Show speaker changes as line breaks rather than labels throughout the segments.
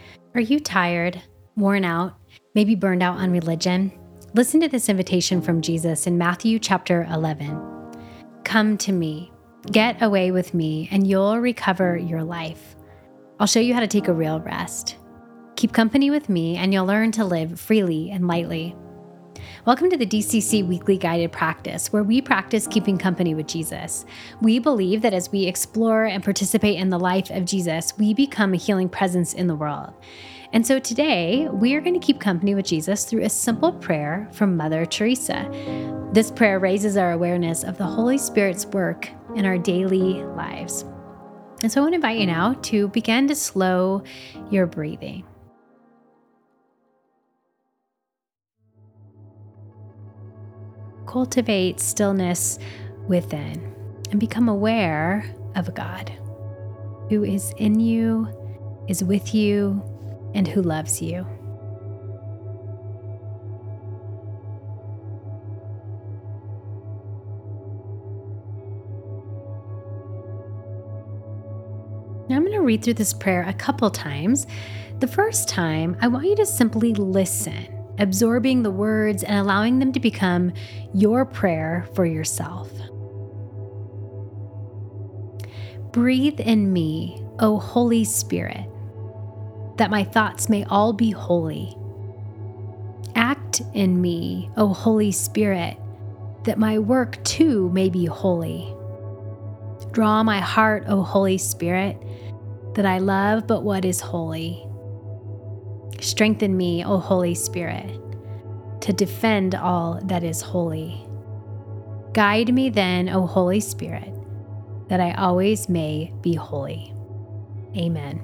Are you tired, worn out, maybe burned out on religion? Listen to this invitation from Jesus in Matthew chapter 11. Come to me, get away with me, and you'll recover your life. I'll show you how to take a real rest. Keep company with me, and you'll learn to live freely and lightly. Welcome to the DCC Weekly Guided Practice, where we practice keeping company with Jesus. We believe that as we explore and participate in the life of Jesus, we become a healing presence in the world. And so today, we are going to keep company with Jesus through a simple prayer from Mother Teresa. This prayer raises our awareness of the Holy Spirit's work in our daily lives. And so I want to invite you now to begin to slow your breathing. Cultivate stillness within and become aware of God who is in you, is with you, and who loves you. Now I'm going to read through this prayer a couple times. The first time, I want you to simply listen, absorbing the words and allowing them to become your prayer for yourself. Breathe in me, O Holy Spirit, that my thoughts may all be holy. Act in me, O Holy Spirit, that my work too may be holy. Draw my heart, O Holy Spirit, that I love but what is holy. Strengthen me, O Holy Spirit, to defend all that is holy. Guide me then, O Holy Spirit, that I always may be holy. Amen.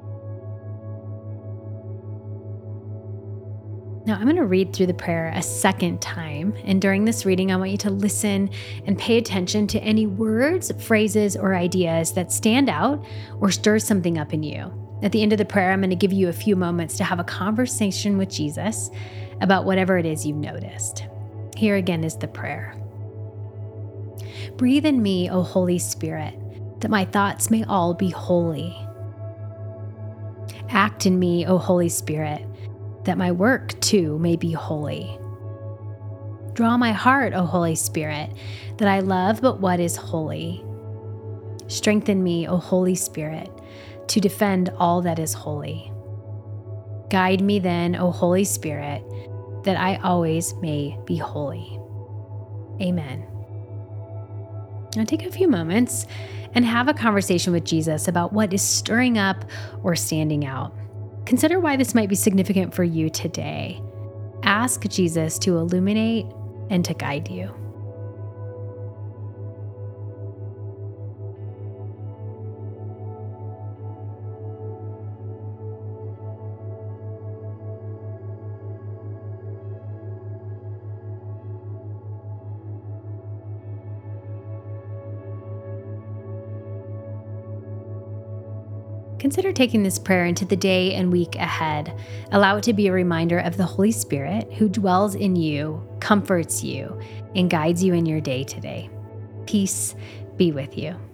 Now I'm going to read through the prayer a second time, and during this reading, I want you to listen and pay attention to any words, phrases, or ideas that stand out or stir something up in you. At the end of the prayer, I'm going to give you a few moments to have a conversation with Jesus about whatever it is you've noticed. Here again is the prayer. Breathe in me, O Holy Spirit, that my thoughts may all be holy. Act in me, O Holy Spirit, that my work too may be holy. Draw my heart, O Holy Spirit, that I love but what is holy. Strengthen me, O Holy Spirit, to defend all that is holy. Guide me then, O Holy Spirit, that I always may be holy. Amen. Now take a few moments and have a conversation with Jesus about what is stirring up or standing out. Consider why this might be significant for you today. Ask Jesus to illuminate and to guide you. Consider taking this prayer into the day and week ahead. Allow it to be a reminder of the Holy Spirit who dwells in you, comforts you, and guides you in your day today. Peace be with you.